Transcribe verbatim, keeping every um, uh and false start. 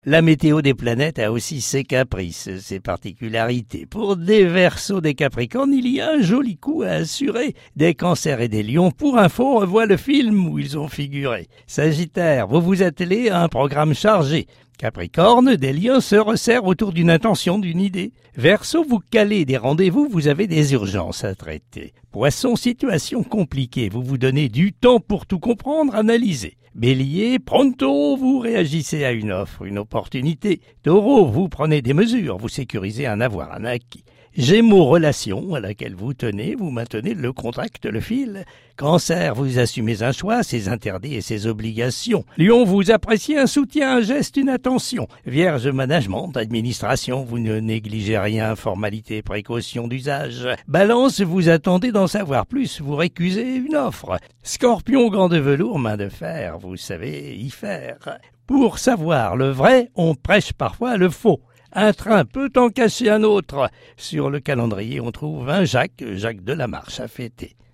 La météo des planètes a aussi ses caprices, ses particularités. Pour des Verseaux, des Capricornes, il y a un joli coup à assurer. Des Cancers et des Lions, pour info, revois le film où ils ont figuré. Sagittaire, vous vous attelez à un programme chargé. Capricorne, des liens se resserrent autour d'une intention, d'une idée. Verseau, vous calez des rendez-vous, vous avez des urgences à traiter. Poisson, situation compliquée, vous vous donnez du temps pour tout comprendre, analyser. Bélier, pronto, vous réagissez à une offre, une opportunité. Taureau, vous prenez des mesures, vous sécurisez un avoir, un acquis. Gémeaux, relation à laquelle vous tenez, vous maintenez le contact, le fil. Cancer, vous assumez un choix, ses interdits et ses obligations. Lion, vous appréciez un soutien, un geste, une attention. Vierge, management, administration, vous ne négligez rien, formalité, précaution d'usage. Balance, vous attendez d'en savoir plus, vous récusez une offre. Scorpion, gant de velours, main de fer, vous savez y faire. Pour savoir le vrai, on prêche parfois le faux. Un train peut en cacher un autre. Sur le calendrier, on trouve un Jacques, Jacques de la Marche à fêter.